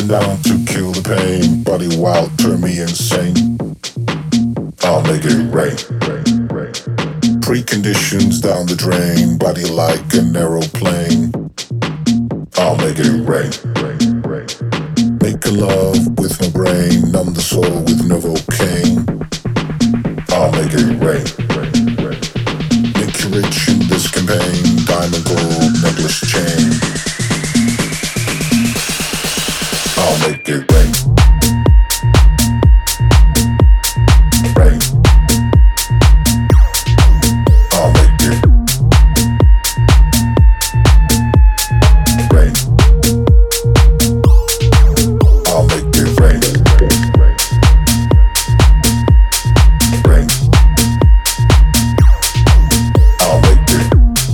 down to kill the pain. Body wild, turn me insane. I'll make it rain. Preconditions down the drain. Body like an aeroplane. I'll make it rain. Make a love with my brain. Numb the soul with Novocaine. I'll make it rain. Make you rich in this campaign. Diamond gold necklace chain. I'll make it rain. Rain. I'll make it rain. I'll make it rain. Rain. I'll make it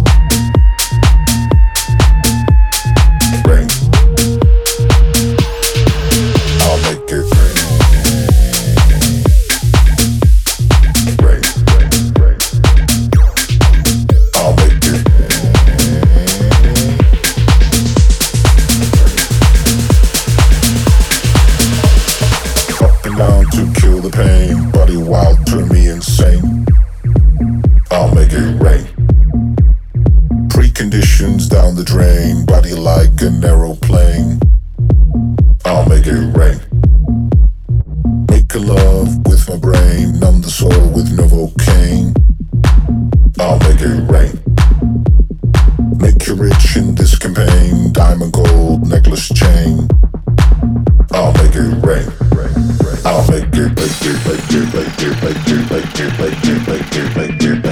rain. I'll make it rain. Rain. I'll make it up and down to kill the pain. Body wild, turn me insane. I'll make it rain. Preconditions down the drain. Body like an aeroplane. I'll make it rain. Make a love with my brain. Numb the soul with Novocaine. I'll make it rain. Make you rich in this campaign. Diamond gold necklace chain. I'll make it rain. I'll make it, make it, make it, make it, make it, make it, make it, make it, make it, make it.